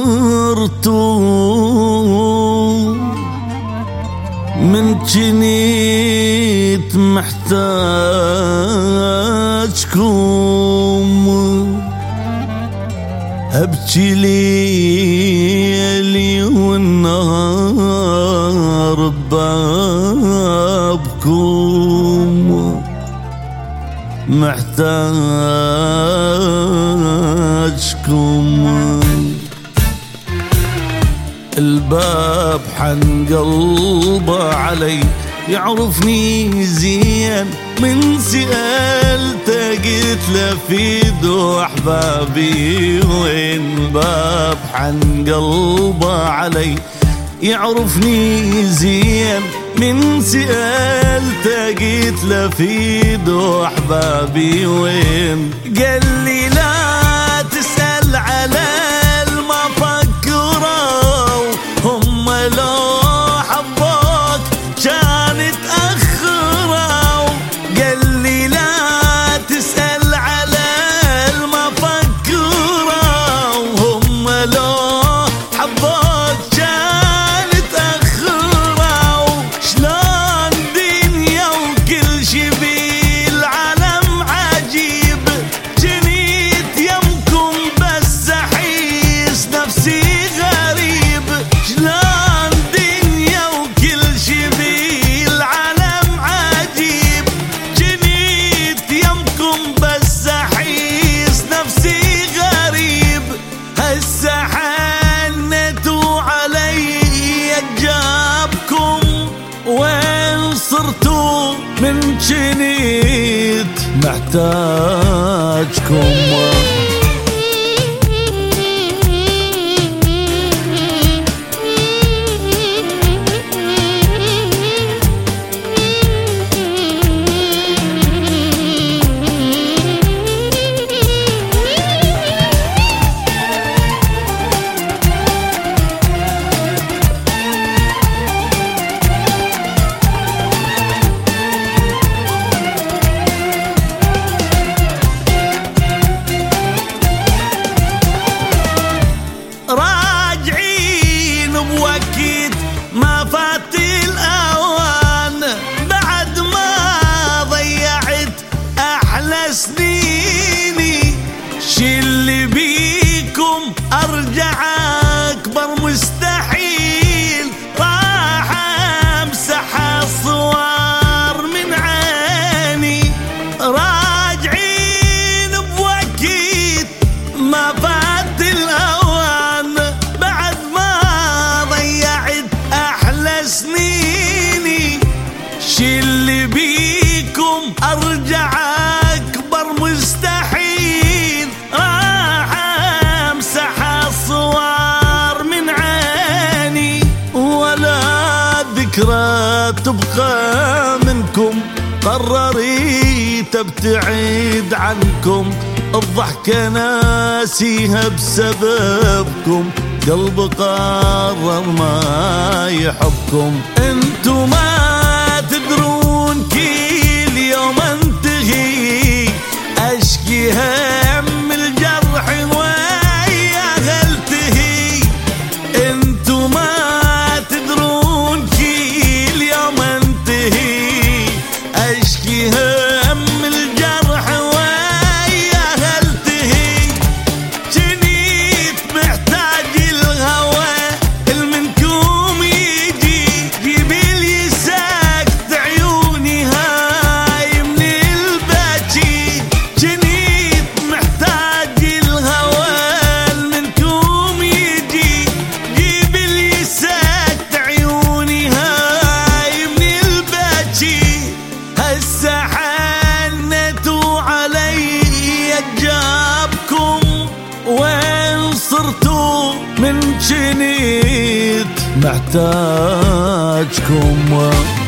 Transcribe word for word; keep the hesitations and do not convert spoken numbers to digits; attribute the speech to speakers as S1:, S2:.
S1: صرتوا من جنيت محتاجكم، أبكي ليلي والنهار ببابكم، محتاجكم. الباب حن قلبه علي، يعرفني زين من سألته قلت له فيدو أحبابي وين. باب حن قلبه علي، يعرفني زين من سألته قلت له فيدو أحبابي وين. قال لي لا تسأل على المفكرة، هم لو حبوك كان تأخروا. قال لي لا تسأل على المفكرة، هم لو حبوك كان تأخروا. شلون دنيا وكل شي بالعالم عجيب، جنيت يمكم بس أحيس نفسي غريب. شلون دنيا وكل شي بالعالم عجيب، جنيت يمكم بس أحيس نفسي غريب. هسه حنتوا علي جابكم، وين صرتوا من جنيت محتاجكم. راجعين بوقت ما فات الأوان، بعد ما ضيعت أحلى سنيني. شي اللي بيكم أرجع أكبر مستحيل، راح أمسح الصور من عيني. راجعين بوقت ما فات الأوان، بعد ما ضيعت أحلى سنيني. شي اللي بيكم أرجع أكبر مستحيل، راح أمسح الصور من عيني. ولا ذكرى تبقى منكم، قرريت ابتعد عنكم. الضحكة ناسيها بسببكم، قلب قرر ما يحبكم. انتو ما تدرون كل يوم انتهي، اشكي هم الجرح وياها التهي. انتو ما تدرون كل يوم انتهي، اشكي هم الجرح وياها التهي. جنيت محتاج الهوى المنكوم يجي، جيب لي ساكت عيوني هاي من البكي. جنيت محتاج الهوى المنكوم يجي، جيب لي ساكت عيوني هاي من البكي. هسه حنتوا علي جابكم، وين صرتوا من جنيت محتاجكم.